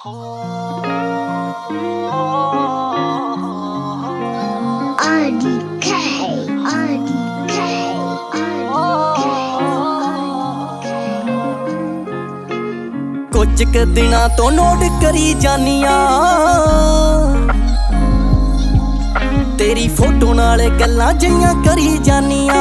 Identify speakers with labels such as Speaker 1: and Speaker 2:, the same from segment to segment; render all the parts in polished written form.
Speaker 1: कुछ क दिना तो नोट करी जानिया तेरी फोटो नाल गल्लां जियां करी जानिया।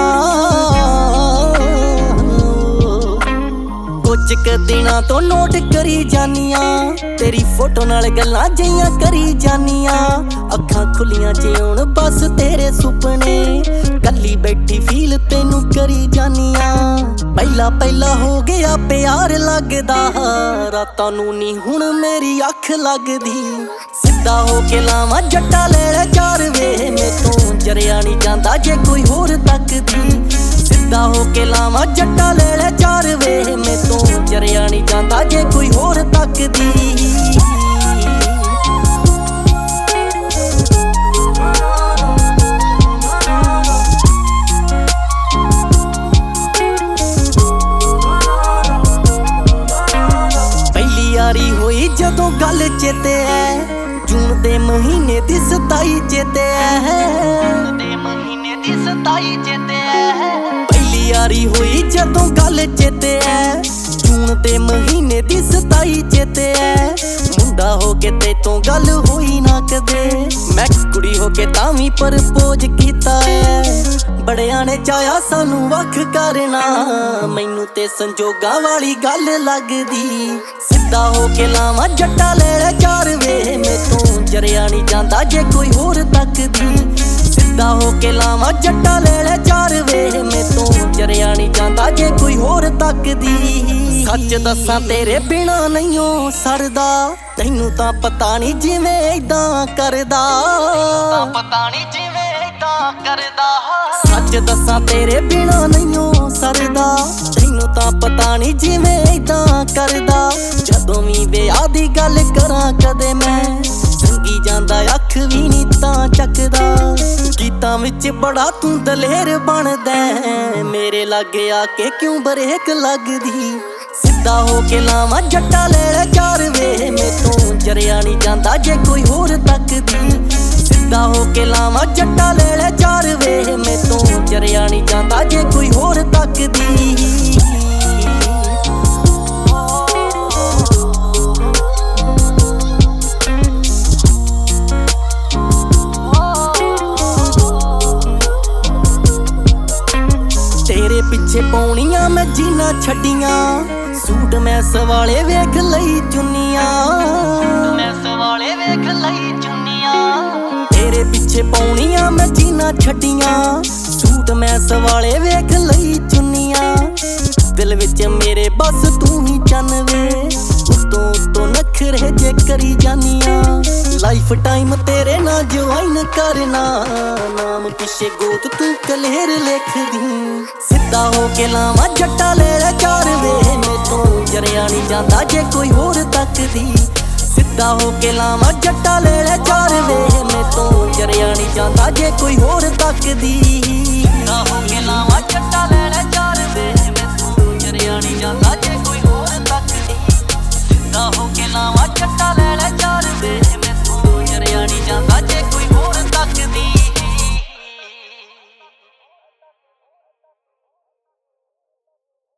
Speaker 1: कुछ क दिना तो नोट करी जानिया तेरी फोटो नाल गल्लां जियां करी जानिया। अखां खुलियां च हुण बस तेरे सुपने कल्ली बैठी फील तेनू करी जानिया। पहला पहला हो गया प्यार लगदा रातां नू नी हुण मेरी अख लगदी। सिद्धा हो के लावां जट्टा ले ले चार वे मैं तू जरिया नहीं जांदा जे कोई होर तकदी। सिद्धा हो के लावां जट्टा ले ले चार वे मैं तू जरिया नहीं जांदा जे कोई होर तकदी। यारी होई जदों गल चेते है जून दे महीने दी 27 चेते है। पहली यारी होई जदों गल चेते है जून दे महीने दी 27 चेते है। मुंडा हो के ते तों गल होई ना कदे मैं कुड़ी हो के तावी प्रपोज कीता है। बड़ियां ने चाया सानू वख करना मैनू ते संजोगां वाली गल लगदी। सिद्धा हो के लावां जट्टा ले ले चार वे मैं तू जरिया नहीं जांदा जे कोई होर तकदी। सिद्धा हो के लावां जट्टा ले ले चार वे मैं तू जरिया नहीं जांदा जे कोई होर तकदी। सच दसां तेरे बिना नहीं हो सरदा तैनू तां पता नहीं जिवें इदां करदा। सच दसां तेरे बिना नहीं हो सरदा तैनू तां पता नहीं जिवें इदां करदा। जदों भी विआह दी गल करां कदे मैं संगी जांदा अख भी नी तां चकदा। गीतां विच बड़ा तू दलेर बनदा मेरे लागे आके क्यों बरेक लगदी। सिद्धा हो के लावां जट्टा ले ले चार वे मैं तू जरिया नहीं जांदा जे कोई होर तकदी। सिद्धा हो के लावां जट्टा ले ले चार वे मैं तू जरिया नहीं जांदा जे कोई होर तकदी। तेरे पिछे पौनियां मैं जीना छड्डियां सूट मैं सवाले वेख लई चुन्नियां। तेरे पिछे पौनियां मैं जीना छड्डियां सूट मैं सवाले वेख लई चुन्नियां। दिल विच मेरे बस तू ही चन वे उत्तों उत्तों नखरे जे करी जानिया। लाइफ टाइम तेरे ना ज्वाइन करना नाम पिछे गोत तू कलेर लिख दी। सिद्धा हो के लावां जट्टा ले ले चार वे मैं तू जरिया नहीं जांदा जे कोई होर तकदी। सिद्धा हो के लावां जट्टा ले ले चार वे मैं तू जरिया नहीं जांदा जे कोई होर तकदी। सिद्धा हो के लावां जट्टा ले ले चार वे मैं तू जरिया नहीं जांदा जे कोई होर तकदी। सिद्धा हो के लावां जट्टा ले ले